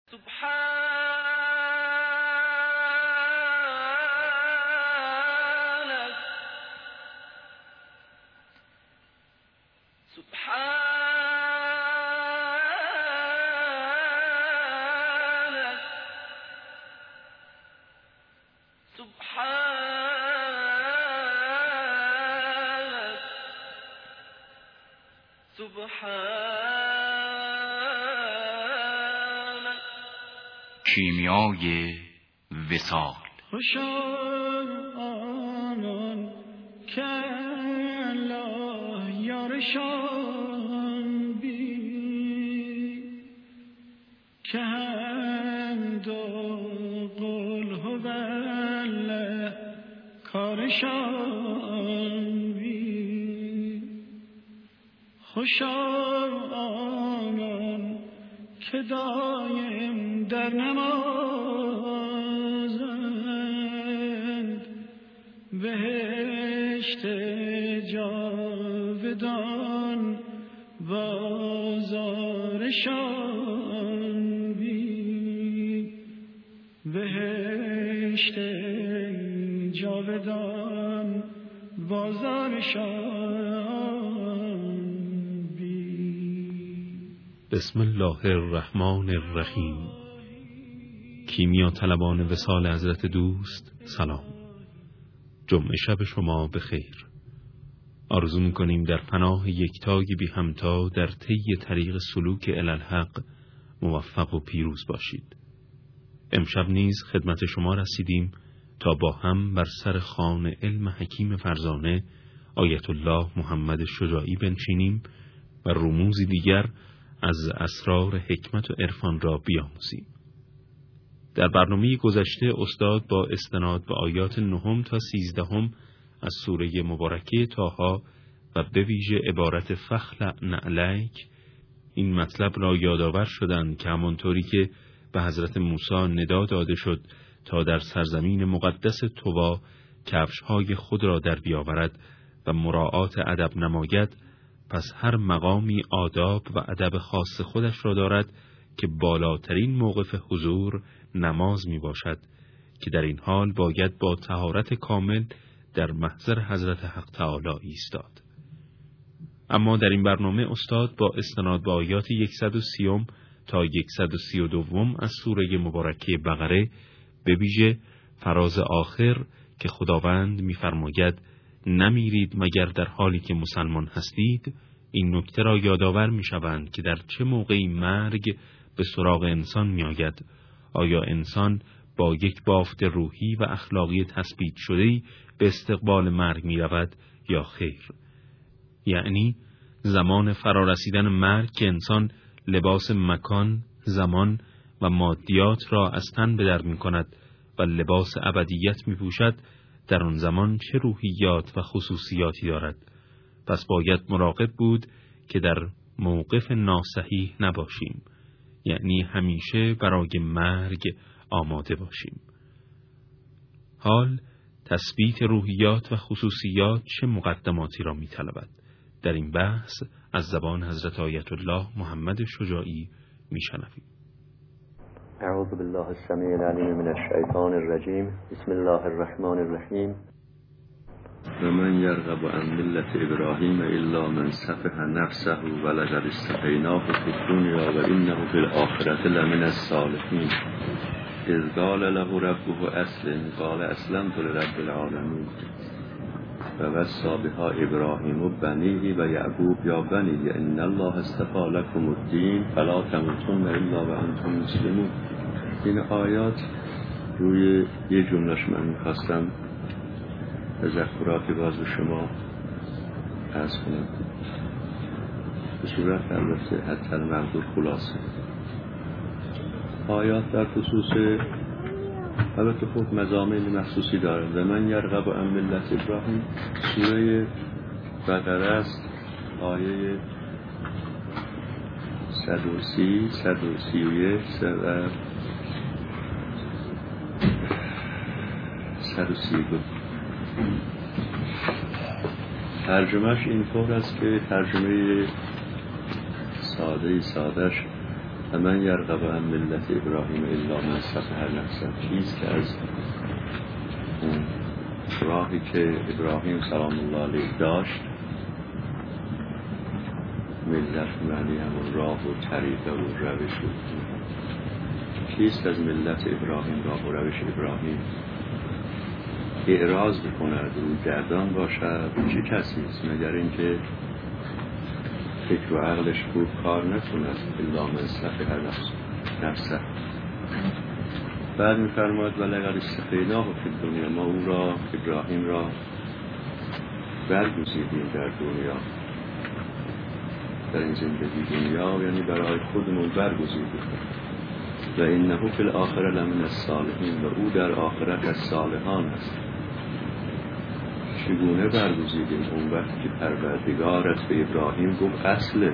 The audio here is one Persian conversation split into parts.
کیمیای وصال. خوشا آنان که الله یارشان بی، که حمد و قل هو الله کارشان بی. خوشا آنان که دایم در نمازند، بهشت جاودان بازارشان بی، بهشت جاودان بازارشان بی. بسم الله الرحمن الرحیم. کیمیا طلبان وصال حضرت دوست سلام. جمعه شب شما بخیر. آرزو می‌کنیم در پناه یکتای بی همتا در طی طریق سلوک الالحق موفق و پیروز باشید. امشب نیز خدمت شما رسیدیم تا با هم بر سر خوان علم حکیم فرزانه آیت الله محمد شجاعی بنشینیم و رموزی دیگر از اسرار حکمت و عرفان را بیاموزیم. در برنامه گذشته استاد با استناد به آیات 9 تا 13 از سوره مبارکه طه و به ویژه عبارت فخلع نعلیک این مطلب را یادآور شدند که همانطوری که به حضرت موسی ندا داده شد تا در سرزمین مقدس طوا کفش‌های خود را در بیاورد و مراعات ادب نماید، پس هر مقامی آداب و ادب خاص خودش را دارد که بالاترین موقف حضور نماز می باشد که در این حال باید با طهارت کامل در محضر حضرت حق تعالی ایستاد. اما در این برنامه استاد با استناد به آیات 130 تا 132 از سوره مبارکه بقره به ویژه فراز آخر که خداوند می‌فرماید نمیرید مگر در حالی که مسلمان هستید، این نکته را یادآور می‌شوند که در چه موقعی مرگ به سراغ انسان می‌آید. آیا انسان با یک بافت روحی و اخلاقی تثبیت شده‌ای به استقبال مرگ می‌رود یا خیر؟ یعنی زمان فرارسیدن مرگ که انسان لباس مکان، زمان و مادیات را از تن به در می‌کند و لباس ابدیت می‌پوشد، در آن زمان چه روحیات و خصوصیاتی دارد؟ پس باید مراقب بود که در موقف ناصحیح نباشیم، یعنی همیشه برای مرگ آماده باشیم. حال تثبیت روحیات و خصوصیات چه مقدماتی را می‌طلبد؟ در این بحث از زبان حضرت آیت الله محمد شجاعی میشنویم. اعوذ بالله السمیع العلیم من الشیطان الرجیم. بسم الله الرحمن الرحیم. و من یرغب عن ملت ابراهیم الا من سفه نفسه ولقد اصطفیناه فی الدنیا و انه فی الاخرة لمن الصالحین. اذ قال له ربه اسلم قال اسلمت لرب العالمین و وصی بها ابراهیم و بنیه و یعقوب یا بنی ان الله اصطفی لکم الدین فلا تموتن الا و انتم مسلمون. این آیات روی یه جملهش من میخواستم تذکراتی باز به شما عرض کنم به صورت البته حتی المقدور خلاصه. آیات در خصوص البته خود مضامین مخصوصی دارد. و من یرغب عن ملت ابراهیم سوره بقره است، آیه 130 131 و 132. ترجمهش این طور است که ترجمه سادهش من یرغب عن ملت ابراهیم الا من سفه نفسه. کیست که از اون راهی که ابراهیم سلام الله علیه داشت، ملت معنی همون راه و طریقه و روش و کیست از ملت ابراهیم راه و روش ابراهیم اعراض بکند و گردان باشد؟ چه کسی است مگر اینکه فکر و عقلش خوب کار نکند؟ الا من سفه نفسه. بعد می‌فرماید ولقد استفیناه فی الدنیا، ما او را ابراهیم را برگزیدیم در دنیا، در این زندگی دنیا، یعنی برای خودمون برگزیدیم. و انه فی الاخره لمن الصالحین، و او در آخرت از صالحان است. چگونه برگزیدیم؟ اون وقت که پروردگارت به ابراهیم گفت اسلم،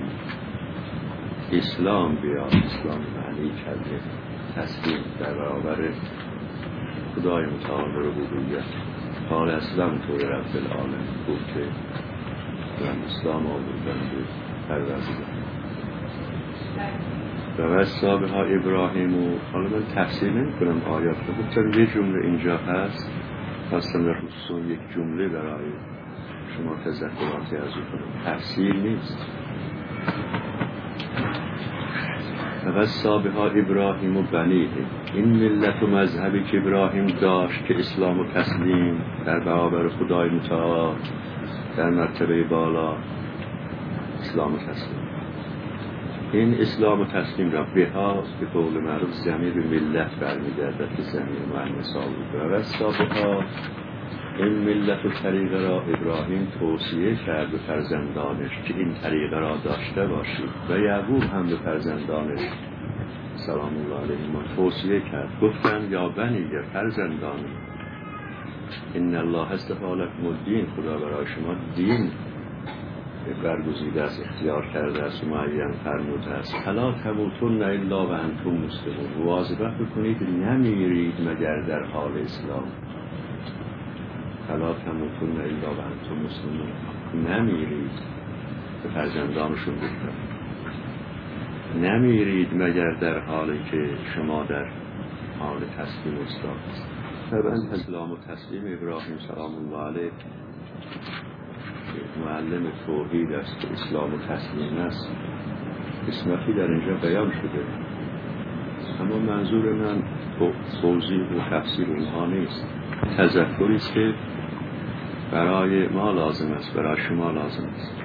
اسلام بیا. اسلام معنی کرده تسلیم در برابر خدای متعال ربوبیت. قال اسلم تو رب العالمین، گفت که من اسلام آوردم به پروردگار. و وصا بها ابراهیم. و حالا من تفسیر نمی کنم آیات رو، چون یه جمله اینجا هست، خواستم در خصوص یک جمله برای شما تذکراتی از او کنم، تفسیر نیست. و وصا بها ابراهیم و بنیه، این ملت و مذهبی که ابراهیم داشت که اسلام و تسلیم در برابر خدای متعال در مرتبه بالا، اسلام و تسلیم، این اسلام و تسلیم را بها به قول معروف ضمیر به ملت برمیگردد که ضمیر مؤنث بود. و وصا بها، این ملت و طریقه را ابراهیم توصیه کرد به فرزندانش که این طریقه را داشته باشید. و یعقوب هم به فرزندانش سلام الله علیهما توصیه کرد، گفتن یا بنی، یا فرزندان، ان الله اصطفی لکم الدین، خدا برای شما دین برگزیده است، اختیار کرده است و معین فرموده است. فلا تموتن الا و انتم مسلمون، مواظبت بکنید نمیرید مگر در حال اسلام. فلا تموتن الا و انتم مسلمون، نمیرید، به فرزندانشون گفتن نمیرید مگر در حالی که شما در حال تسلیم اسلام است. طبعا اسلام و تسلیم ابراهیم سلام الله علیه معلم توحید است که اسلام و تسلیم است، قسمتی در اینجا بیان شده، اما منظور من توضیح و تفسیر اونها نیست. تذکری است که برای ما لازم است، برای شما لازم است.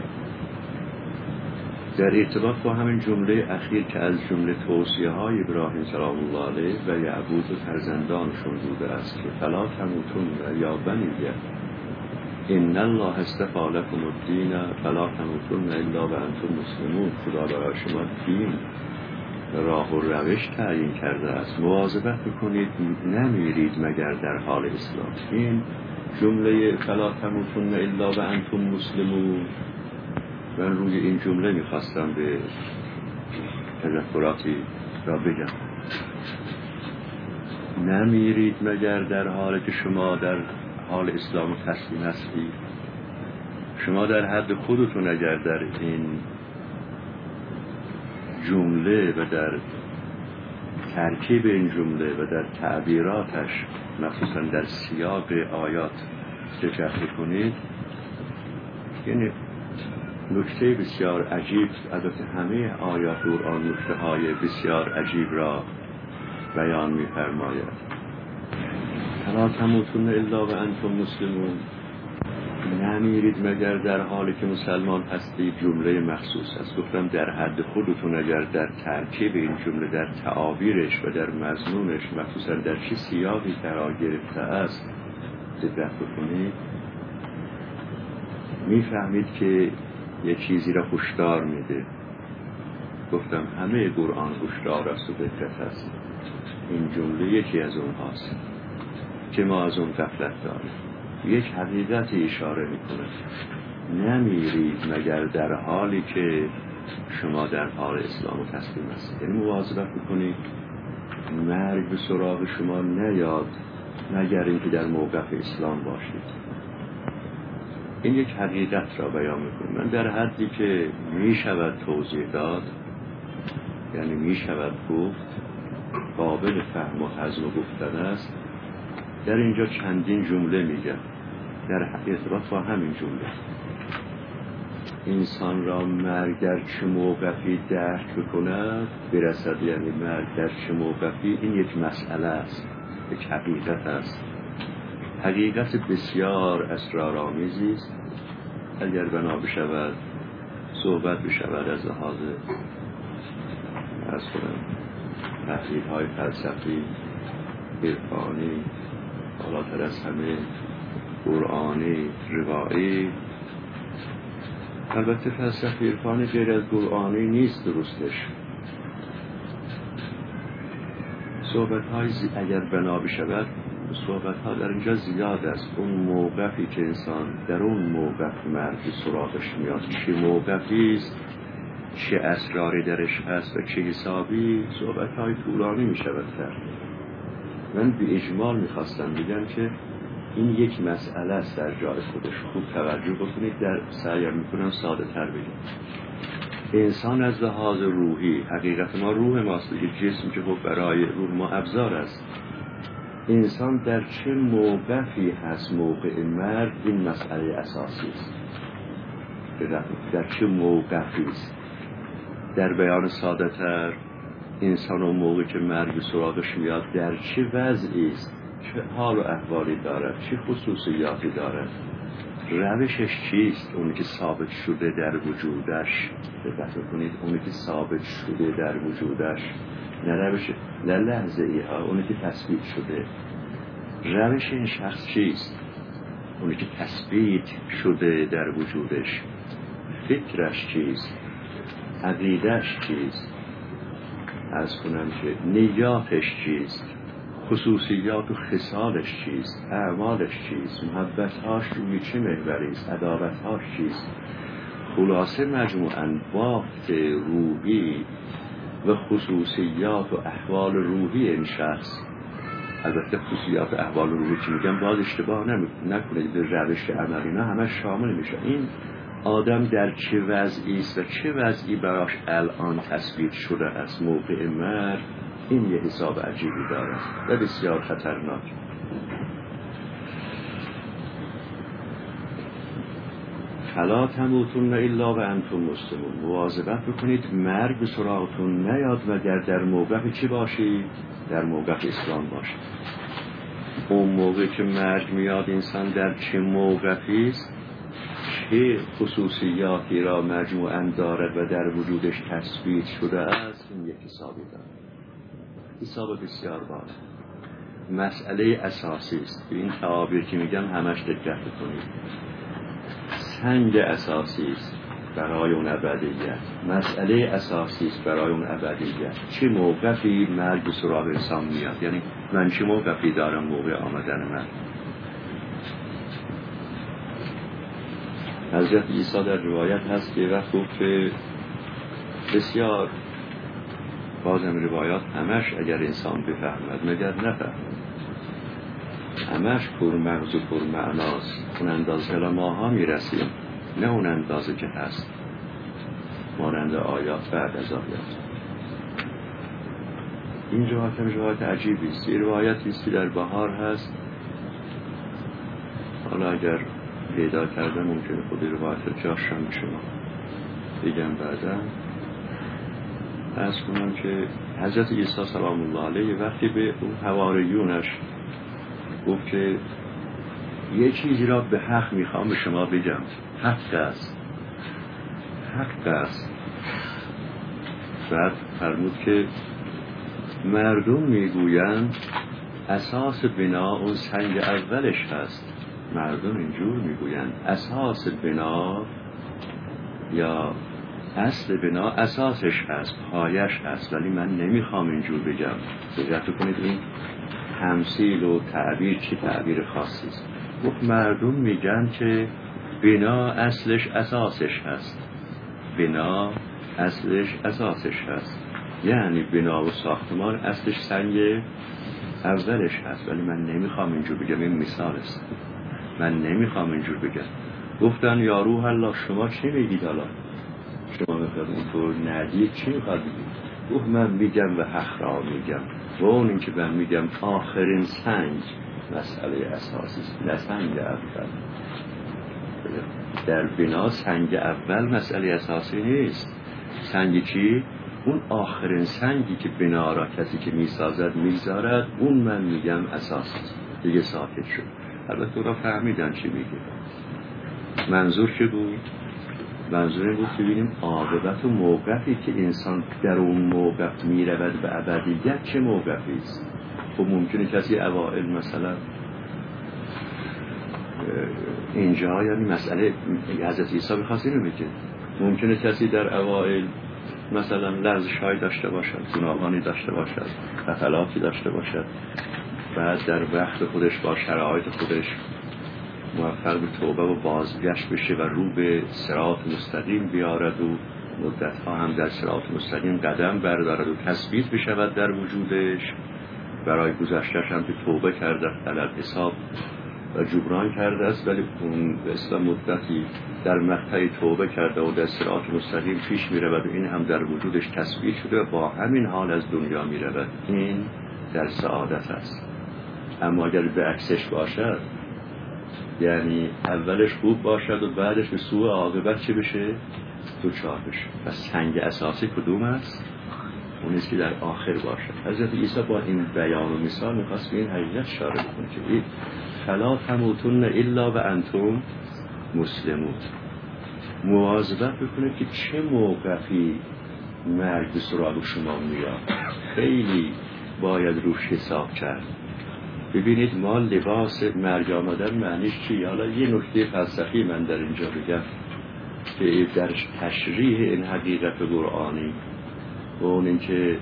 در ارتباط با همین جمله اخیر که از جمله توصیه های ابراهیم سلام الله علیه و یعقوب و فرزندانشون بوده است که فلا تموتن یا بنی، ان الله اصطفی لکم الدین فلا تموتن الا و انتم مسلمون، خدا برای شما دین راه و روش تعیین کرده است، مواظبت بکنید نمیرید مگر در حال اسلام. این جمله فلا تموتن الا و انتم مسلمون، من روی این جمله میخواستم به تذکراتی را بگم. نمیرید مگر در حالی که شما در حال اسلام و تسلیم هستید. شما در حد خودتون اگر در این جمله و در ترکیب این جمله و در تعبیراتش، مخصوصا در سیاق آیات دقت کنید، یعنی نکته بسیار عجیب، البته همه آیات قرآن نکته های بسیار عجیب را بیان می‌فرماید. فلا تموتن الا و انتم مسلمون، نمیرید مگر در حالی که مسلمان هستید، جمله مخصوص است. گفتم در حد خودتون اگر در ترکیب این جمله، در تعابیرش و در مضمونش، مخصوصا در چه سیاقی قرار گرفته است دقت بکنید، میفهمید که یه چیزی را هشدار میده. گفتم همه قرآن هشدار است و دقت است. این جمله یکی از اونهاست که ما از اون غفلت داریم. یک حقیقت اشاره میکنه، نمیرید مگر در حالی که شما در حال اسلام و تسلیم هستید. یعنی مواظبت بکنید مرگ به سراغ شما نیاد مگر اینکه در موقف اسلام باشید. این یک حقیقت را بیان میکنه. من در حدی که میشود توضیح داد یعنی می شود گفت قابل فهم و هضم گفتن است، در اینجا چندین جمله میگن در ارتباط با همین جمله. انسان را مرگ در چه موقفی درک بکند برسد، یعنی مرگ در چه موقفی، این یک مسئله است، یک حقیقت است، حقیقت بسیار اسرارآمیزی است. اگر بنا بشود صحبت بشود از لحاظ تحلیل‌های فلسفی، عرفانی، بالاتر از همه قرآنی، روایی. البته فلسفه عرفانی غیر از قرآنی نیست درستش. صحبت‌های اگر بنا بشود، صحبت‌ها در اینجا زیاد است. اون موقفی که انسان در اون موقف مرگ سراغش میاد، چه موقفی است، چه اسراری درش هست و چه حسابی، صحبت‌های طولانی میشود کرد. من به اجمال میخواستم بگم که این یک مسئله است در جای خودش. خوب توجه بکنید، در سعی میکنم ساده تر بگم. انسان از لحاظ روحی، حقیقت ما روح ماست، یک جسم که خب برای روح ما ابزار است. انسان در چه موقفی هست موقع مرگ، این مسئله اساسی است. در چه موقفی است؟ در بیان ساده تر، انسان اون موقع که مرگ سراغش میاد در چه وضعی است، چه حال و احوالی دارد، چه خصوصیاتی دارد، روشش چیست، اونی که ثابت شده در وجودش. دقت کنید، اونی که ثابت شده در وجودش، نه روش، نه لحظه ای ها، اونی که تثبیت شده. روش این شخص چیست؟ اونی که تثبیت شده در وجودش. فکرش چیست؟ عقیدش چیست؟ از کنم که نیاتش چیست؟ خصوصیات و خصالش چیست؟ اعمالش چیست؟ محبتهاش روی چه محوری است؟ عداوتهاش چیست؟ خلاصه مجموعاً بافت روحی و خصوصیات و احوال روحی این شخص. البته خصوصیات و احوال روحی که میگم باز اشتباه نکنید، به روش عملی نه همه شامل میشه. این آدم در چه وضعی است و چه وضعی براش الان تثبیت شده است موقع مرگ، این یه حساب عجیبی داره و بسیار خطرناک. فلا تموتن الا و انتم مسلمون. مواظبت بکنید مرگ به سراغتون نیاد مگر در موقع چی باشید؟ در موقع اسلام باشید. اون موقع که مرگ میاد انسان در چه موقعی است، چه خصوصیاتی را مجموعاً دارد و در وجودش تثبیت شده است، این یک حسابی دارد. حساب بسیار بالا. مسئله اساسی است. این تعابیر که میگم همش دقت کنید. سنگ اساسی است برای اون ابدیت. مسئله اساسی است برای اون ابدیت. چه موقعی مرگ به سراغ انسان میاد؟ یعنی من چه موقعی دارم موقع آمدن مرگ؟ حضرت عیسی در روایت هست که وقت گفت که بسیار، بازم روایات همش اگر انسان بفهمد مگر نفهمد، همش پرمغز و پرمعناست. اون اندازه ماها میرسیم، نه اون اندازه که هست مانند آیات بعد از آیات. این روایت عجیبی است. این روایتی است که در بهار هست. حالا اگر پیدا کردم ممکنه خود روایت جاشم به شما بگم بعدا. از کنم که حضرت عیسی سلام الله علیه وقتی به اون حواریونش گفت که یه چیزی را به حق میخوام به شما بگم، حق است. بعد فرمود که مردم میگویند اساس بنا اون سنگ اولش هست. مردم اینجور میگویند اساس بنا یا اصل بنا اساسش هست، پایش هست، ولی من نمیخوام اینجور بگم. دقت کنید این تمثیل و تعبیر چه تعبیر خاصی است. مردم میگن که بنا اصلش اساسش هست. بنا اصلش اساسش هست، یعنی بنا و ساختمان اصلش سنگ اولش هست، ولی من نمیخوام اینجور بگم. این مثال است. من نمیخوام اینجور بگم. گفتن یا روح الله شما چی میگید؟ حالا شما میخواد اونطور ندید، چی میخواد بگید؟ من میگم و حق را میگم و اون این که من میگم آخرین سنگ مسئله اساسی است، نه سنگ اول. در بنا سنگ اول مسئله اساسی نیست. سنگ چی؟ اون آخرین سنگی که بنا را کسی که میسازد میذارد، اون من میگم اساسی است. دیگه ساکت شد. البته اونا فهمیدن چی میگه. منظور چه بود؟ منظور این بود که ببینیم عاقبت و موقفی که انسان در اون موقف میرود به ابدیت چه موقفی است. خب ممکنه کسی اوائل مثلا اینجا، یعنی مسئله حضرت عیسی بخواست اینو بگه، ممکنه کسی در اوائل مثلا لرزش‌هایی داشته باشد، گناهانی داشته باشد، خطلاتی داشته باشد، بعد در وقت خودش با شرایط خودش موفق به توبه و بازگشت بشه و رو به صراط مستقیم بیارد و مدت‌ها هم در صراط مستقیم قدم بردارد و تثبیت بشود در وجودش. برای گذشته‌اش هم که توبه کرده، علل حساب و جبران کرده است، ولی اون به اصطلاح مدتی در مقطع توبه کرده و در صراط مستقیم پیش می‌رود و این هم در وجودش تثبیت شده و با همین حال از دنیا می‌رود. این در سعادت است. اما اگر به عکسش باشد، یعنی اولش خوب باشد و بعدش به سوء عاقبت چه بشه؟ دوچار بشه. پس سنگ اساسی کدوم است؟ اون است که در آخر باشد. حضرت عیسی با این بیان و مثال می‌خواست به این حقیقت اشاره بکنه که فلا تموتن الا و انتم مسلمون. مواظبت بکنه که چه موقفی مرگ به سراغ شما میاد. خیلی باید روش حساب کرد. ببینید ما لباس مرگ آمدن معنیش چی؟ حالا یه نکته فلسفی من در اینجا بگم که در تشریح این حقیقت قرآنی و اون این که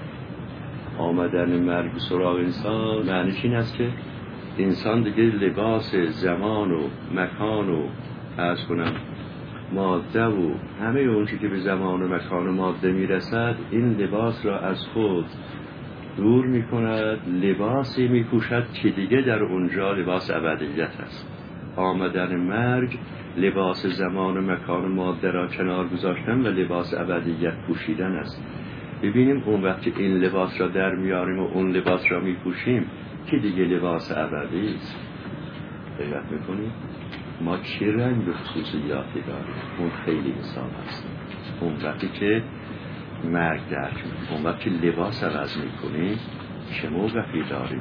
آمدن مرگ به سراغ انسان معنیش این است که انسان دیگه لباس زمان و مکان و عرض کنم ماده و همه اون چی که به زمان و مکان و ماده میرسد، این لباس را از خود دور می کند، لباسی می پوشد که دیگه در اونجا لباس ابدیت است. آمدن مرگ لباس زمان و مکان و ماده را کنار گذاشتن و لباس ابدیت پوشیدن است. ببینیم اون وقت که این لباس را در میاریم و اون لباس را می پوشیم که دیگه لباس ابدی است. دقت میکنیم ما چه رنگ به خصوصیاتی داریم؟ اون خیلی حساب است. اون وقتی که مرگ درک میکنیم، اون وقت که لباس عوض میکنیم چه موقفی داریم؟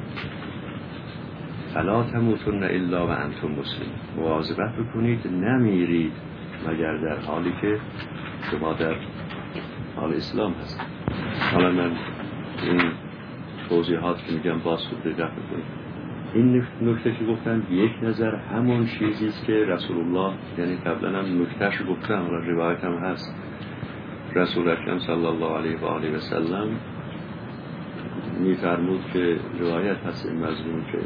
فلا تموتن الا و انتم مسلمون. مواظبت بکنید نمیرید مگر در حالی که شما در حال اسلام هستید. حالا من این توضیحات که میگم باز خوب دقت بکنید. این نکته که گفتم یک نظر همون چیزی است که رسول الله، یعنی قبلا هم نکتهش رو گفتم، حالا روایت هم هست، رسول اکرم صلی الله علیه و آله و سلم میفرمود که روایت هست این مضمون که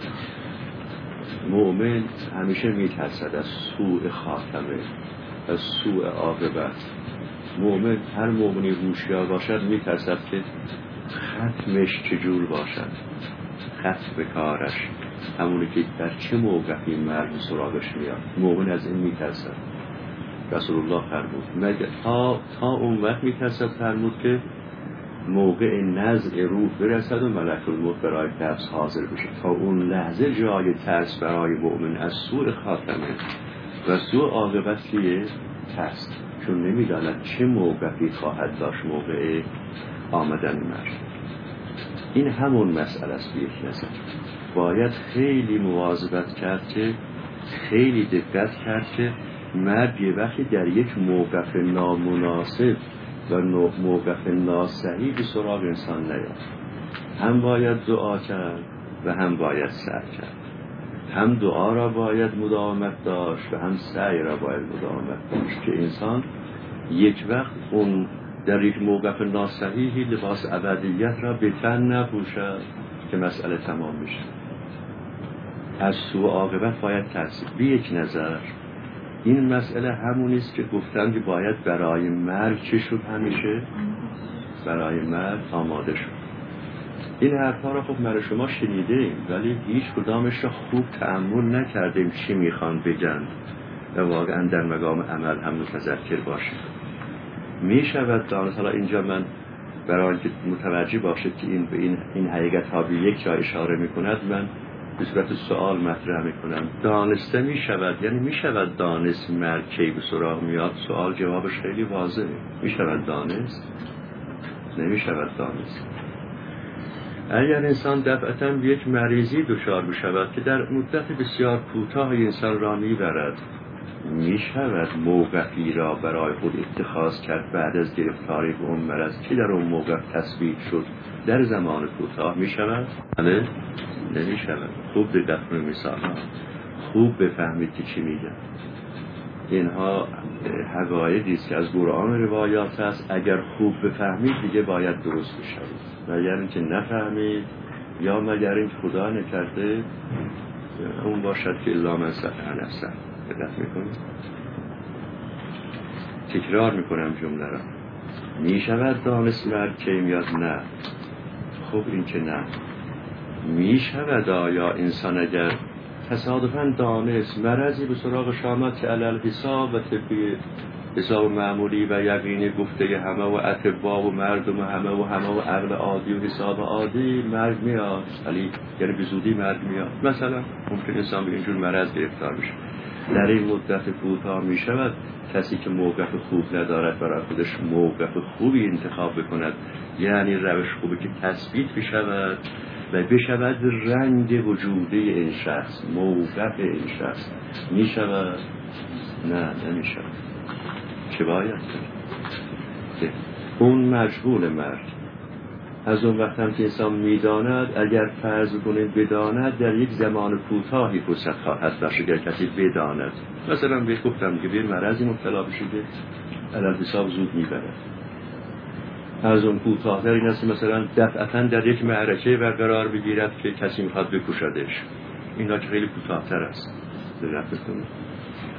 مؤمن همیشه میترسد از سوء خاتمه، از سوء عاقبت. مؤمن، هر مؤمنی هوشیار باشد میترسد که ختمش چجور باشد، ختم کارش، همونی که در چه موقعی مرگ سراغش میاد. مؤمن از این میترسد. رسول الله فرمود مگر تا اون وقت میترسد، فرمود که موقع نزع روح برسد و ملک الموت برای قبض حاضر بشه. تا اون لحظه جای ترس برای مؤمن از سوء خاتمه و سوء عاقبت که ترس، چون نمیداند چه موقعی خواهد داشت موقع آمدن مرگ. این همون مسئله است. به یک نظر باید خیلی مواظبت کرد که خیلی دقت کرد که مرگ یه وقتی در یک موقف نامناسب و موقف ناصحیح به سراغ انسان نیاد. هم باید دعا کرد و هم باید سعی کرد. هم دعا را باید مداومت داشت و هم سعی را باید مداومت داشت که انسان یک وقت اون در یک موقف ناصحیحی لباس ابدیت را به تن نپوشد که مسئله تمام میشه. از سوء عاقبت باید ترسید. به یک نظر این مسئله همون است که گفتن که باید برای مرگ چه شد؟ همیشه برای مرگ آماده شد. این حرفا را خب من شما شنیدیم، ولی هیچ کدامش را خوب تأمل نکردیم چی میخوان بگن و واقعا در مقام عمل هم متذکر باشیم. میشود دانست. حالا اینجا من برای اینکه متوجه باشد که این حقیقت ها به یک جا اشاره میکند، من به صورت سوال مطرح میکنم. دانسته میشود، یعنی میشود دانست مرگ کی به سراغ میاد؟ سوال جوابش خیلی واضحه. میشود دانست؟ نمیشود دانست. اگر انسان دفعتاً به یک مریضی دچار بشود که در مدت بسیار کوتاه انسان را میبرد، میشود موقفی را برای خود اتخاذ کرد بعد از گرفتاری به اون مرض که در اون موقف تثبیت شد در زمان کوتاه؟ میشود؟ بله؟ نمیشود. خوب دقت کنید مثال ها، خوب بفهمید که چی میگم. اینها حقایقی است که از قرآن روایات است. اگر خوب بفهمید دیگه باید درست بشوید، و اگر اینکه نفهمید یا مگر این خدا نکرده اون باشد که الا من سفه نفسه. دقت میکنید؟ تکرار میکنم جمله را. میشود دانست مرگ کی میاد؟ نه. خب این که نه. میشود آیا انسان اگر تصادفاً دانست مرضی به سراغ شامت که علل حساب و طبی حساب معمولی و یقینی گفته همه و اطباء و مردم و همه و عقل عادی و حساب عادی مرگ میاد، ولی یعنی به زودی مرگ میاد. مثلا ممکن انسان به اینجور مرض گرفتار بشه. در این مدت کوتاه می شود کسی که موقف خوب ندارد برای خودش موقف خوبی انتخاب بکند، یعنی روش خوبی که تثبیت بشود و بشود رنگ وجودی این شخص، موقف این شخص. می شود؟ نه نمی شود. چه باید کرد؟ اون مجهول مرگ از اون وقت هم که انسان میداند، اگر فرض کنید بداند در یک زمان کوتاهی فرصت خواهد داشت. اگر کسی بداند، مثلا به گفتم که به مرضی مبتلا بشه علل حساب زود میبرد. از اون کوتاه‌تر این است مثلا دفعتاً در یک معرکه برقرار بگیرد که کسی میخواد بکشدش. اینا که خیلی کوتاه‌تر است. دقت بکنید.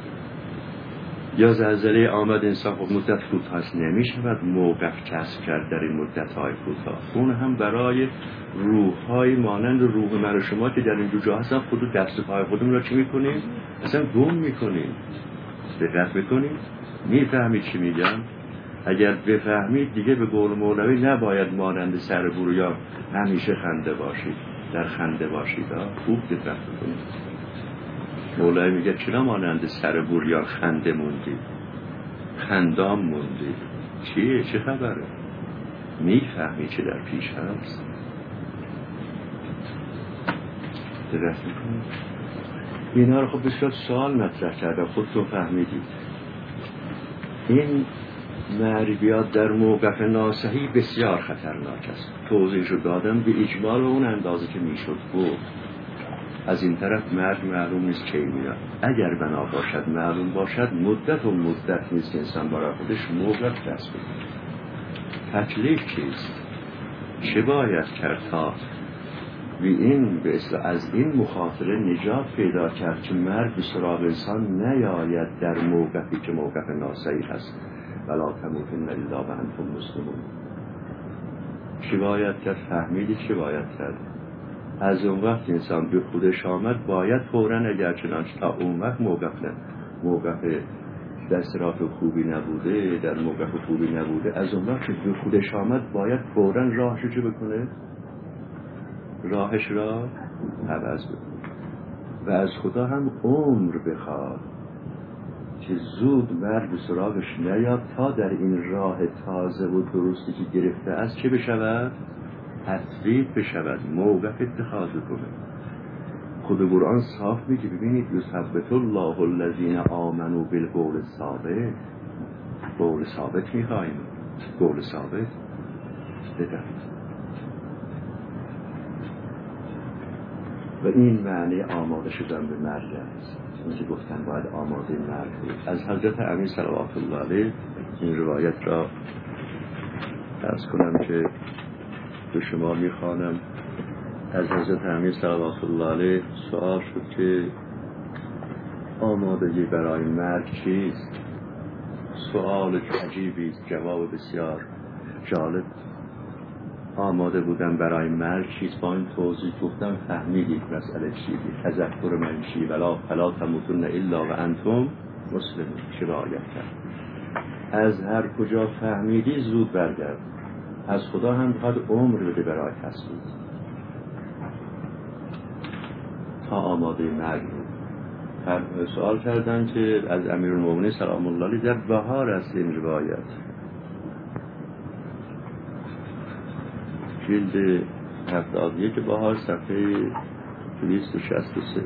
یا زلزله آمد، انسان خب مدت کوتاه است، نمیشود موقف کسب کرد در این مدت‌های کوتاه. اون هم برای روح‌های مانند روح من و شما که در این دو جا هستن، خود دست و پای خودمون را چی می‌کنیم؟ اصلا گم می‌کنیم. دقت بکنید. میفهمید چی میگم؟ اگر بفهمید دیگه به قول مولوی نباید مانند سر برویا همیشه خنده باشید، در خنده باشید. خوب دقت بکنید. مولوی میگه چرا مانند سر برویا خنده موندید، خندام موندید؟ چیه؟ چه خبره؟ میفهمی چه در پیش هست؟ دقت بکنید. اینا رو خب بسیار سوال مطرح کردم، خودتون فهمیدید. این مرگیات در موقف ناصحی بسیار خطرناک است. توضیحشو دادم به اجمال اون اندازه که میشد گفت. از این طرف مرگ معلوم نیست کی میاد. اگر بنا باشد معلوم باشد، مدت و مدت نیست که انسان برای خودش موقف دست بکنه. تکلیف چیست؟ چه باید کرد تا از این مخاطره نجات پیدا کرد که مرگ به سراغ انسان نیاید در موقفی که موقف ناصحی هست؟ ولا تموتن الا و انتم مسلمون. چه باید کرد؟ فهمیدی چه باید کرد؟ از اون وقت انسان به خودش آمد باید فوراً، اگر چنانچه تا اون وقت موقف دسترات خوبی نبوده، در موقف خوبی نبوده، از اون وقت به خودش آمد باید فوراً راهشو چه بکنه؟ راهش را عوض بکنه و از خدا هم عمر بخواد که زود مرگ به سراغش نیاد، تا در این راه تازه و درستی که گرفته است چه بشود؟ تثبیت بشود، موقف اتخاذ کنه. خود قرآن صاف میگه، ببینید یثبت الله الذین آمنوا بالقول الثابت. قول ثابت میخوایم، قول ثابت بدن. و این معنی آماده شدن به مرگ است. اینکه گفتن باید آماده مرگ بود. از حضرت امیر صلوات الله علیه این روایت را عرض کنم که به شما میخوانم. از حضرت امیر صلوات الله علیه سوال شد که آمادگی برای مرگ چیست؟ سوال عجیبی، جواب بسیار جالب. آماده بودم برای مرگ چیست؟ با این توضیح گفتم فهمیدید مسئله چیه؟ تذکر منشی فلا تموتن الا و انتم مسلمون. چه باید کرد؟ از هر کجا فهمیدی زود برگرد. از خدا هم میخواد عمر بده برای تثبیت تا آماده مرگ بود. سوال کردن که از امیرالمومنین سلام الله علیه در بهار است این روایت، جلد 71 بهار صفحه 263.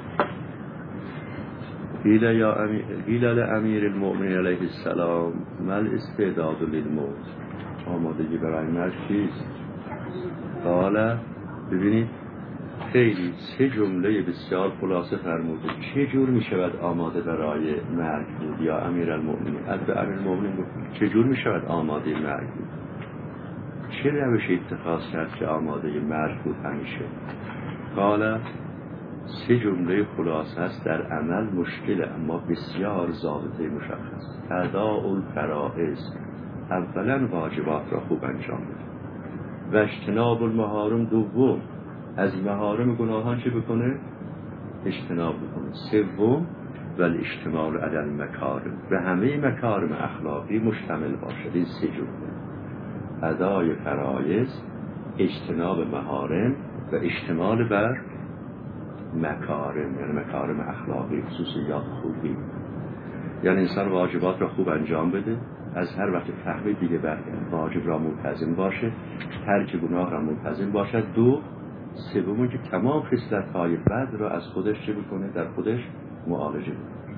قیل لامیر المؤمنین علیه السلام مل استعداد للموت، آمادگی برای مرگ چیست؟ قال، ببینید خیلی 3 جمله بسیار خلاصه فرموده. چه جور می شود آماده برای مرگ بود یا امیرالمؤمنین؟ از به امیرالمؤمنین گفت چه جور می شود آماده مرگ بود؟ چه روش اتخاذ کرد که آماده مرگ بود همیشه؟ قال 3 جمله خلاصه است، در عمل مشکل اما بسیار ضابطه مشخص. اداء الفرائض، اولا واجبات را خوب انجام بده و اجتناب المحارم، دوم از محارم گناهان چه بکنه؟ اجتناب بکنه. سوم ولی اشتمال عدل مکارم، به همه مکارم اخلاقی مشتمل باشد. این 3 جمله: ادای فرایض، اجتناب محارم و اشتمال بر مکارم، یعنی مکارم اخلاقی، خصوصیات خوبی. یعنی انسان واجبات را خوب انجام بده، از هر وقت فهمید دیگه برگرد، واجب را ملتزم باشه، ترک گناه را ملتزم باشد. سوم که تمام خصلت‌های بد را از خودش چه بکنه؟ در خودش معالجه بکنه.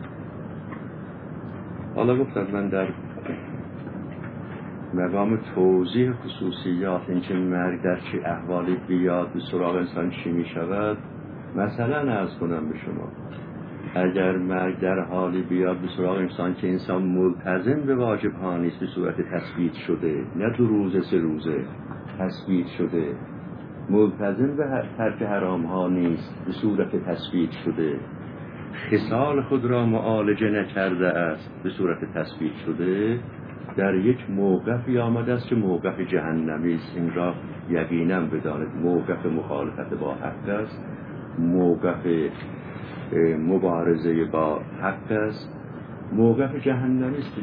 حالا گفتم من در مقام توضیح خصوصیات اینکه مرگ در چه احوالی بیاد، به سراغ انسان چی می شود، مثلا عرض کنم به شما اگر مرگ در حالی بیاد به سراغ انسان که انسان ملتزم به واجب ها نیست، به صورت تثبیت شده، نه 2 روزه 3 روزه تثبیت شده، ملتزم به ترک حرام ها نیست، به صورت تثبیت شده، خصال خود را معالجه نکرده است، به صورت تثبیت شده، در یک موقفی آمده است که موقف جهنمی است. این را یقینا بدانید، موقف مخالفت با حق است، موقف مبارزه با حق است، موقف جهنمی است.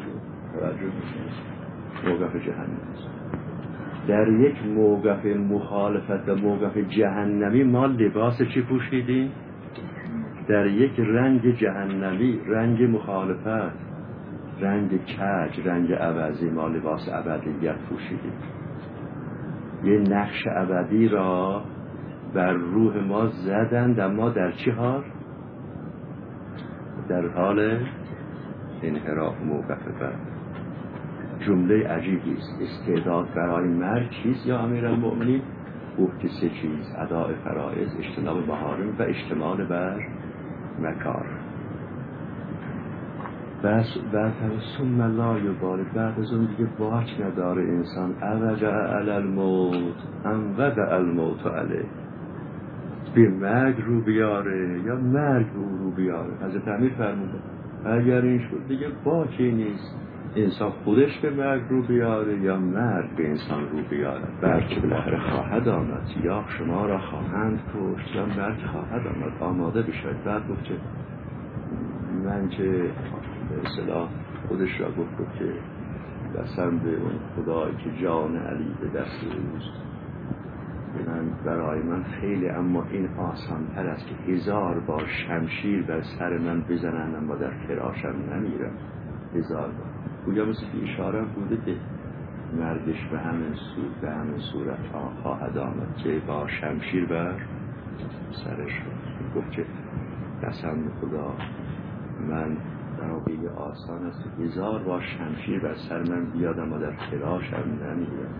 موقف جهنمی است. در یک موقف مخالفت و موقف جهنمی ما لباس چی پوشیدیم؟ در یک رنگ جهنمی، رنگ مخالفت، رنگ کج، رنگ عوضی، ما لباس ابدیت پوشیدیم. یه نقش ابدی را بر روح ما زدند، اما در چه حال؟ در حال انحراف موقف بعد. جمله عجیبی است. استعداد برای مرگ چیست یا امیرالمؤمنین؟ گفت که 3 چیز: اداء فرائض، اجتناب محارم و اشتمال بر مکارم. بس بعد ثم لا یبالی، بعد از اون دیگه باک نداره انسان. اوجع علی الموت ام وضع الموت علیه، به مرگ رو بیاره یا مرگ رو بیاره. حضرت امیر فرموده اگر این شد دیگه باکی نیست، انسان خودش به مرگ رو بیاره یا مرگ به انسان رو بیاره. بلکه بالاخره خواهد آمد، یا شما را خواهند کشت یا مرگ خواهد آمد، آماده بشید. بعد گفت که من که به اصطلاح خودش را گفت که قسم به اون خدایی که جان علی به دست اوست، برای من خیلی، اما این آسان تر است که 1000 بار شمشیر بر سر من بزنن اما در فراشم نمیرم. 1000 بار. گویا مثل که اشاره بوده که مرگش به همین صورت ها خواهد آمد که با شمشیر بر سرش گفت که قسم خدا من برای آسان است که 1000 بار شمشیر بر سر من بیاد اما در فراشم نمیرم.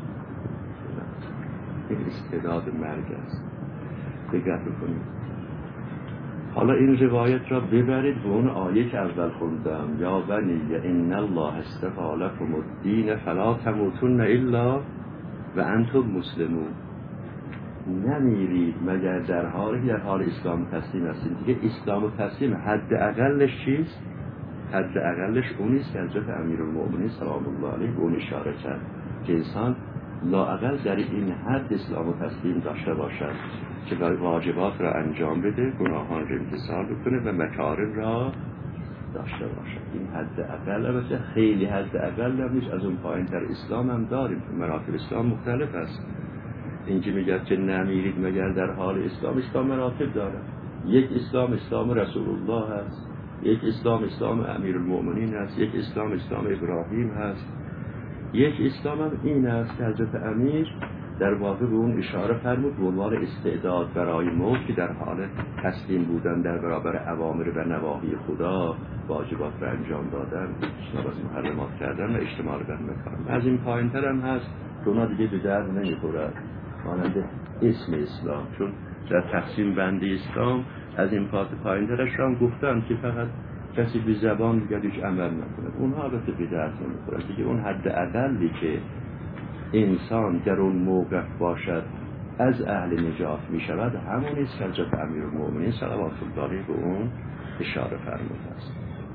این استعداد مرگ است. دقت بکنید. حالا این روایت را ببرید به اون آیه که اول خوندم: یا بنی ان الله اصطفی لکم الدین فلا تموتن الا و انتم مسلمون. نمیرید مگر در حال اسلام تسلیم هستید. دیگه اسلام و تسلیم حد اقلش چیست؟ حد اقلش اونیست که حضرت امیرالمؤمنین سلام الله علیه به اون اشاره کرد که انسان لااقل در این حد اسلام و تسلیم داشته باشد که واجبات را انجام بده، گناهان را امتثال بکنه و مکارم را داشته باشد. این حد اقل، البته خیلی حد اقل هم نیست، از اون پایین تر اسلام هم داریم. مراتب اسلام مختلف است. این که میگه که نمیرید مگر در حال اسلام، اسلام مراتب داره. یک اسلام اسلام رسول الله هست، یک اسلام اسلام امیرالمؤمنین هست، یک اسلام اسلام ابراهیم هست، یک اسلام هم این است که حضرت امیر در واقع به اون اشاره فرمود به عنوان استعداد برای موت، که در حال تسلیم بودن در برابر اوامر و نواهی خدا، واجبات را انجام دادن، اجتناب از محرمات کردن و اشتمال بر مکان. از این پایین‌تر هم هست که اونا دیگه به درد نمی‌خورد، مانند اسم اسلام، چون در تقسیم بندی اسلام از این پایین‌ترش هم گفتن که فقط کسی به زبان دیگر هیچ عمل نکنه. اونها البته به درد نمی‌خورد دیگه. اون حد اقلی که انسان در اون موقف باشد از اهل نجات می شود، همون است که حضرت امیرالمؤمنین صلوات الله علیه به اون اشاره فرموده است.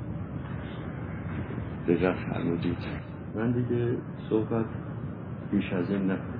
دقت فرمودید. من دیگه صحبت بیش از این نکنم.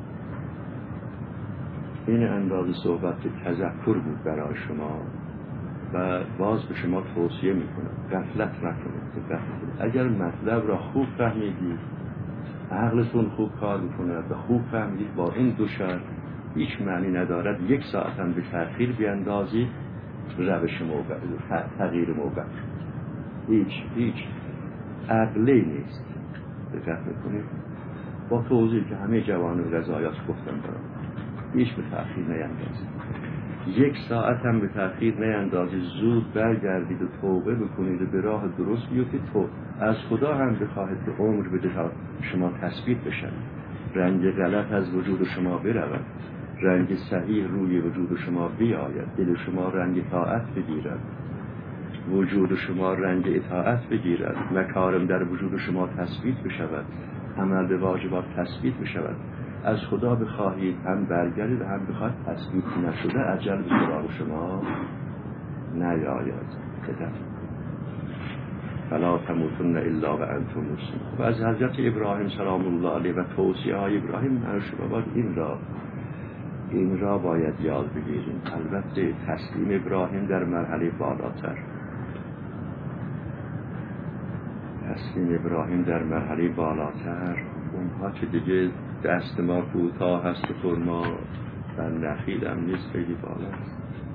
این اندازه صحبت که تذکر بود برای شما و باز به شما توصیه می کنم غفلت نکنید. اگر مطلب را خوب فهمیدید، عقلتون خوب کار میکنه و خوب فهمید با این دو شرط هیچ معنی ندارد 1 ساعت هم به تأخیر بیاندازید روش موقع تغییر موقع هیچ عقلی نیست. دقت میکنید با توضیح که همه جوانب رضایت گفتن برام هیچ به تأخیر نیندازید. 1 ساعت هم به تأخیر نیندازید، زود برگردید و توبه بکنید و به راه درست بیفتید. تو از خدا هم بخواهید که عمر بده تا شما تثبیت بشن، رنگ غلط از وجود شما برود، رنگ صحیح روی وجود شما بیاید، دل شما رنگ طاعت بگیرد، وجود شما رنگ اطاعت بگیرد، مکارم در وجود شما تثبیت بشود، عمل به واجبات تثبیت بشود. از خدا بخواهید هم برگردید، هم بخواهید تثبیت نشده اجل به سراغ شما نیاید. فلا تموتن الا و انتم مسلمون. و از حضرت ابراهیم سلام الله علیه و توصیه های ابراهیم من شما باید این را باید یاد بگیریم. البته تسلیم ابراهیم در مرحله بالاتر، اونها که دیگه دست ما کوتاه هست و خرما در نخیل هم نیست، خیلی بالاست.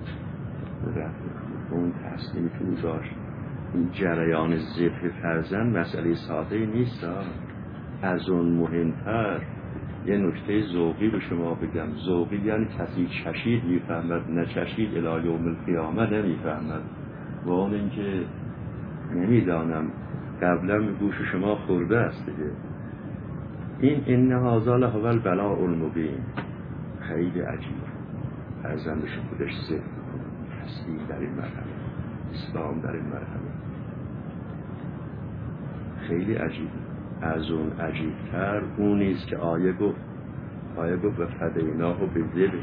اون تسلیم که او داشت، این جریان ذبح فرزند مسئله ساده نیست. از اون مهمتر یه نکته ذوقی به شما بگم. ذوقی یعنی کسی چشید میفهمد، نچشید الی یوم القیامه نمیفهمد. و اون اینکه نمیدانم قبلا به گوش شما خورده است دیگه. این هذا لهو البلاء المبین، خیلی عجیب. فرزندش خودش ذبح تسلیم در این مرحله، اسلام در این مرحله خیلی عجیب. از اون عجیبتر اون نیست که آیه گفت و فدیناه به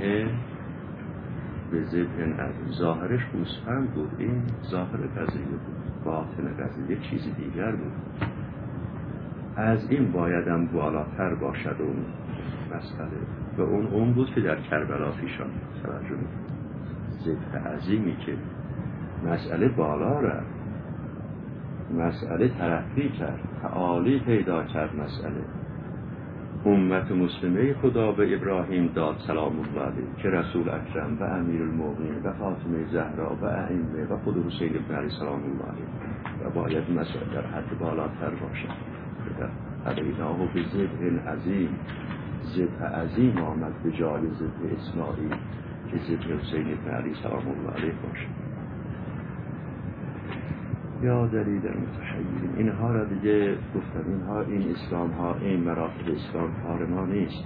ذبح عظیم. ظاهرش گوسفند بود، این ظاهر قضیه بود، باطن قضیه چیزی دیگر بود. از این بایدم بالاتر باشد اون مسئله، و اون بود که در کربلا پیشان توجه می‌کنه. ذبح عظیمی که مسئله بالا رفت، مسئله ترقی کرد، تعالی پیدا کرد. مسئله امت مسلمه خدا به ابراهیم داد سلام الله علیه که رسول اکرم و امیرالمؤمنین و فاطمه زهرا و ائمه و خود حسین ابن علی سلام الله علیه، و باید مسئله در حد بالاتر باشد. فدیناه به ذبح عظیم، ذبح عظیم آمد به جای ذبح اسماعیل که ذبح حسین ابن علی سلام الله علیه باشد. یا دلیل المتحیرین. اینها را دیگه گفتم، این اسلام ها، این مراتب اسلام کار ما نیست.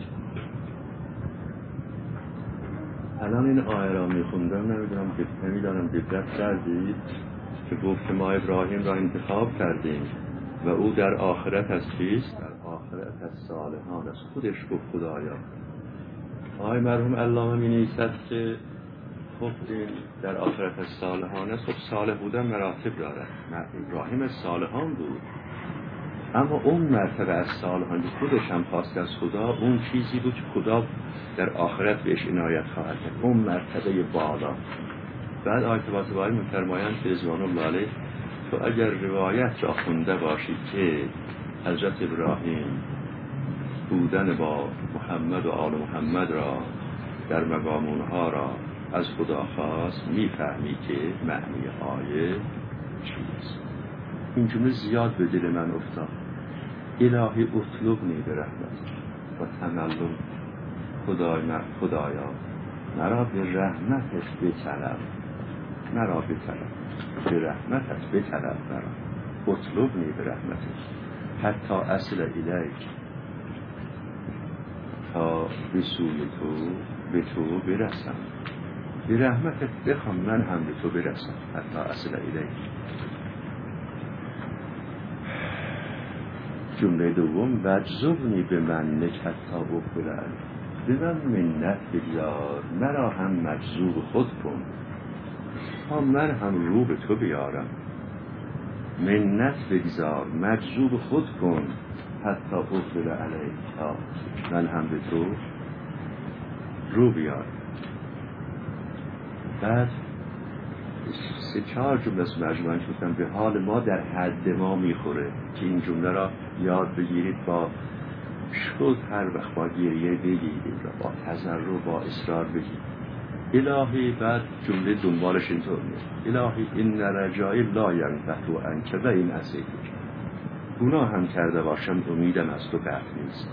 الان این آیه را میخوندم، نمیدانم دقت کردید که گفت ما ابراهیم را انتخاب کردیم و او در آخرت از چیست؟ در آخرت از صالحان است. خودش گفت خدایا. آقای مرحوم علامه می‌نویسد که خب این در آخرت از صالحان است. خب صالح بودن مراتب دارد. ابراهیم از صالحان بود، اما اون مرتبه از صالحان که خودش هم خواست از خدا، اون چیزی بود که خدا در آخرت بهش عنایت خواهد کرد، اون مرتبه بالا. بعد آیت باسبایی می‌فرمایند که رضوان الله علیه تو اگر روایت را خونده باشی که حضرت ابراهیم بودن با محمد و آل محمد را در مقام اونها را از خدا خواست، میفهمی که معنی آیه چیست. این جمله زیاد به دل من افتاد. الهی اطلبنی به رحمت و تملم، خدایا مرا به رحمتت بطلب، مرا بطلب، به رحمتت بطلب، مرا اطلبنی به رحمتت حتی اصل الیک، تا به سوی تو، به تو برسم، به رحمتت بخوام من هم به تو برسم حتی اصل الیک. جمله دوم وجزبنی به من نکت تا بخورد، به من منت بیار، مرا هم مجذوب خود کن تا من هم رو به تو بیارم. منت بگذار، مجذوب خود کن حتی اقبل علیک، تا من هم به تو رو بیارم. بعد 3-4 جمله از مجموعه شدن به حال ما در حد ما میخوره که این جمله را یاد بگیرید، با شد هر وقت با گریه بگید، با تضرع، با اصرار بگید الهی. بعد جمله دنبالش اینطور میاد الهی این رجای لا ینفتح عنک و این عصیت، گناه هم کرده باشم امیدم از تو قطع نیست.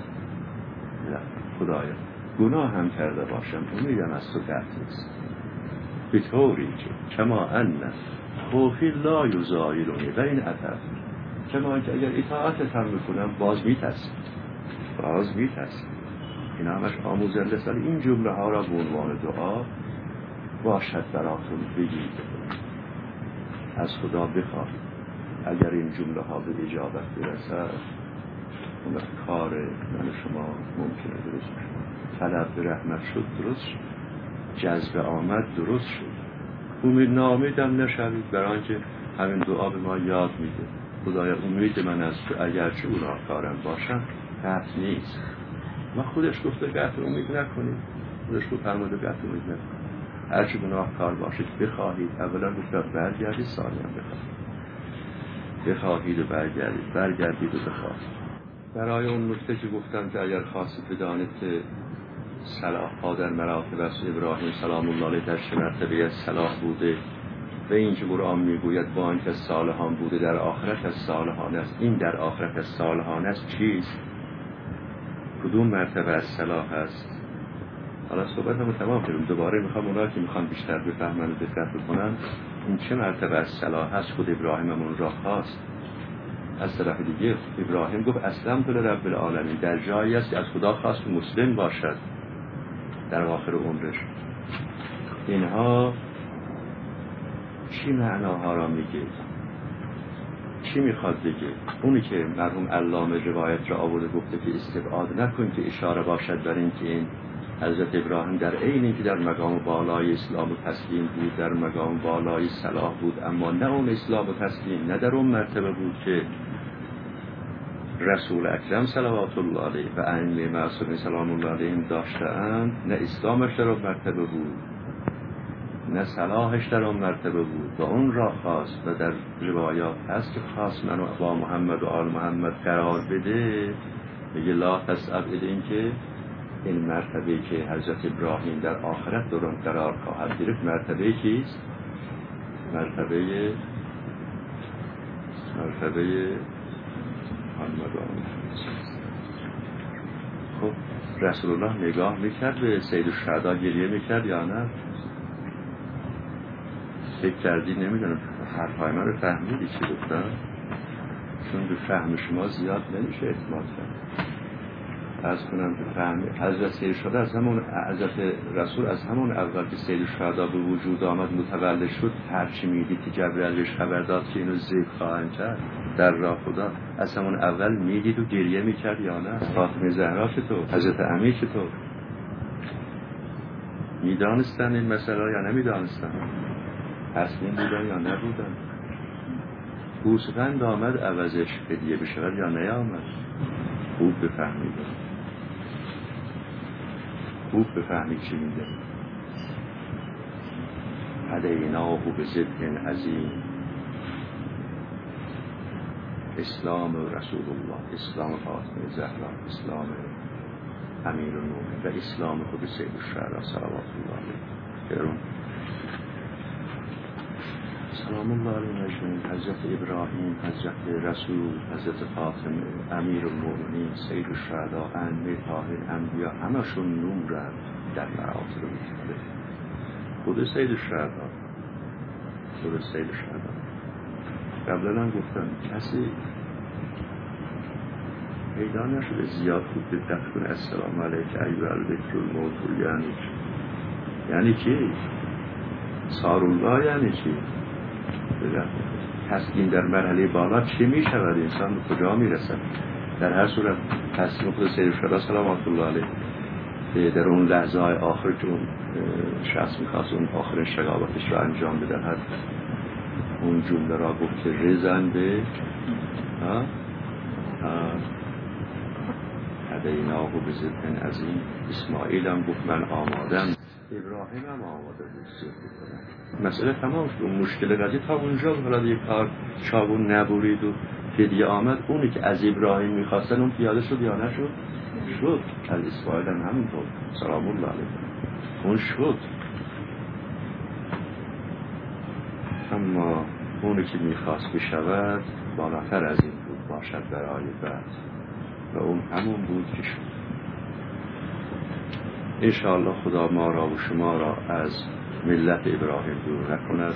خدایا گناه هم کرده باشم امیدم از تو قطع نیست، به طوری که کما ان خوفی لا یزایلونی و این عطف، کما که اگر اطاعتت هم بکنم باز میترسم، باز میترسم. این همش آموزنده است. این جمله ها را به عنوان دعا باشد براتون بگید، از خدا بخواهید. اگر این جمله ها به اجابت برسد اون کار من شما ممکنه درست شد. طلب به رحمت شد درست شد، جذب آمد درست شد. امید ناامیدم نشوید، برای آنکه همین دعا به ما یاد میده خدایا امید من از تو اگرچه گناهکارم باشم قطع نیست. ما خودش گفته قطع امید نکنید، خودش رو فرموده قطع امید نکنید. هرچی گناهکار باشید بخواهید، اولا بخواهید برگردید، ثانیاً بخواهید و برگردید و بخواهید. برای اون نکته که گفتم که اگر خواستید بدانید که صلاح ها در مراتب است، ابراهیم سلام الله علیه در چه مرتبه صلاح بوده و این که قرآن میگوید با آنکه صالحان بوده در آخرت از صالحان است. این در آخرت از صالحان است چیست؟ کدوم مرتبه از صلاح است؟ حالا صحبت هم تمام کردیم، دوباره میخوام اونا که میخوان بیشتر بفهمن و دقت بکنن این چه مرتبه از صلاح است. خود ابراهیم هم اون را خواست. از طرف دیگه ابراهیم گفت اسلمت لرب العالمین، در جایی است که از خدا خواست مسلم باشد در آخر عمرش. اینها چی معناها را میگه؟ چی میخواد بگه؟ اونی که مرحوم علامه روایت را آورده گفته که استبعاد نکن که اشاره باشد بر این که این حضرت ابراهیم در عین که در مقام بالای اسلام و تسلیم بود، در مقام بالای صلاح بود، اما نه اون اسلام و تسلیم، نه در اون مرتبه بود که رسول اکرم صلوات الله علیه و ائمه معصومین سلام الله علیهم داشتند، نه اسلامش در اون مرتبه بود، نه صلاحش در اون مرتبه بود و اون را خواست. و در روایات هست که خواست منو با محمد و آل محمد قرار بده، میگه لا تسعب، این که این مرتبه که حضرت ابراهیم در آخرت در اون قرار خواهد گرفت مرتبه کیست؟ مرتبه محمد و آل محمد. خب رسول الله نگاه میکرد به سید الشهدا، گریه میکرد یا نه؟ فکر کردی؟ نمیدونم حرفای من رو فهمیدی چی گفتم؟ چون به فهم شما زیاد نمیشه اعتماد کرد. از کنم که فهمی حضرت سید الشهدا از همون حضرت رسول از همون اول که سید الشهدا به وجود آمد متولد شد، هرچی میدید که جبرئیل بهش خبر داد که اینو ذکر خواهند کرد در راه خدا، از همون اول میدید و گریه میکرد یا نه؟ فاطمه زهرا چطور؟ حضرت امیر چطور؟ میدانستن این مسئله یا نمیدانستن؟ تسلیم بودن یا نبودن؟ گوسفند آمد عوضش هدیه بشود یا نیامد؟ خوب بفهمید، خوب بفهمید چی میگه. هدیناه به ذبح عظیم، اسلام رسول الله، اسلام فاطمه زهرا، اسلام امیرالمومنین و اسلام خود سید الشهدا صلوات الله علیه. سلام الله علیه اجمعین، حضرت ابراهیم، حضرت رسول، حضرت فاطمه، امیرالمومنین، سید الشهدا، ائمه طاهر، انبیا، همشون نورند در مراتب مختلف. خود سید الشهدا، قبلا هم گفتم کسی پیدا نشده زیاد خوب دقت کنه السلام علیک ایها الذکر الموضوع یعنی چی؟ سارالله یعنی چی؟ تسلیم در مرحله بالا چی می شود؟ انسان به کجا می رسد؟ در هر صورت تسلیم خود سید الشهدا صلوات الله علیه در اون لحظه های آخر که اون شخص میخواست اون آخرین شقاوتش را انجام بدهد، اون جمله را گفت که رزن به هدیناه به ذبح عظیم. اسماعیل هم گفت من آمادم، ابراهیم هم آماده بود ذبح کنه. مسئله تمام شد. اون مشکل قضیه تا اونجا حالا دیگه کار چاقو نبرید و فدیه آمد. اونی که از ابراهیم میخواستن اون پیاده شد یا نشد؟ شد. از اسماعیل هم همینطور سلام الله علیه اون شد. اما اونی که میخواست بشود بالاتر از این بود باشد برای بعد و اون همون بود که شد. انشاءالله خدا ما را و شما را از ملت ابراهیم دور نکند،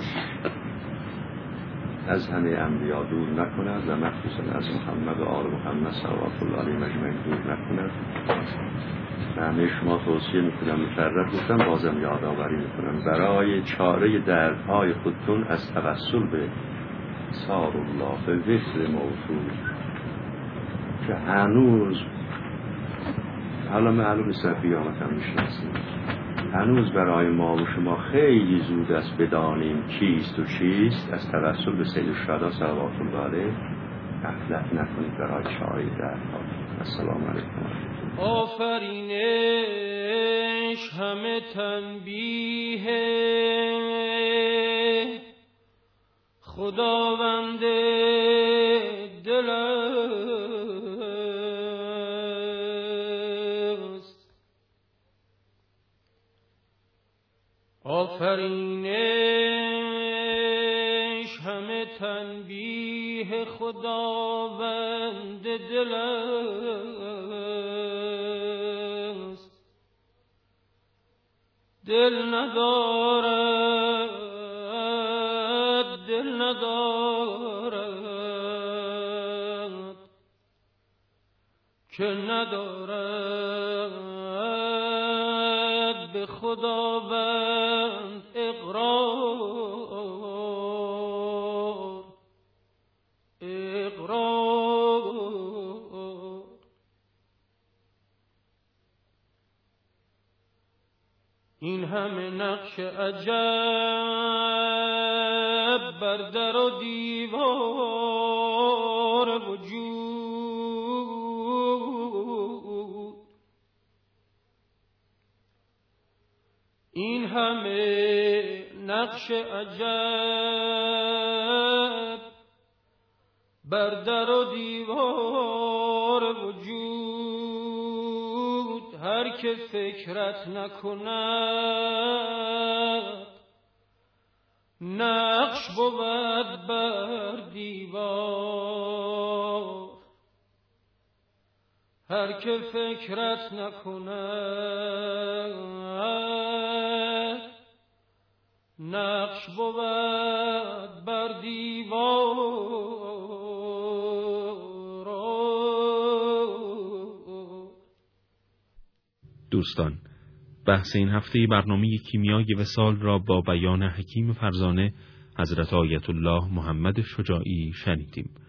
از همه انبیا دور نکند و مخصوصا از محمد و آل محمد صلوات الله علیه اجمعین دور نکند. و همه شما توصیه میکنم، مکرر گفتم بازم یادآوری میکنم، برای چاره دردهای خودتون از توسل به سار الله به وصل موصول که هنوز حالا معلوم نیست قیامت هم میشناسیم، هنوز برای ما و شما خیلی زود است بدانیم کیست و چیست. از توسل به سید الشهدا صلوات الله علیه غفلت نکنید برای چاره دردها. السلام علیکم. آفرینش همه تنبیه خداوند دل است. آفرینش همه تنبیه خداوند دل است. دل ندارد که ندارد به خداوند اقرار. این همه نقش عجب بر در و دیوار وجود، این همه نقش عجب بر در و دیوار وجود، هر که فکرت نکند نقش بود بر دیوار. هر که فکرت نکند نقش بود بر دیوار. دوستان، بحث این هفته برنامه کیمیای وصال را با بیان حکیم فرزانه حضرت آیت الله محمد شجاعی شنیدیم.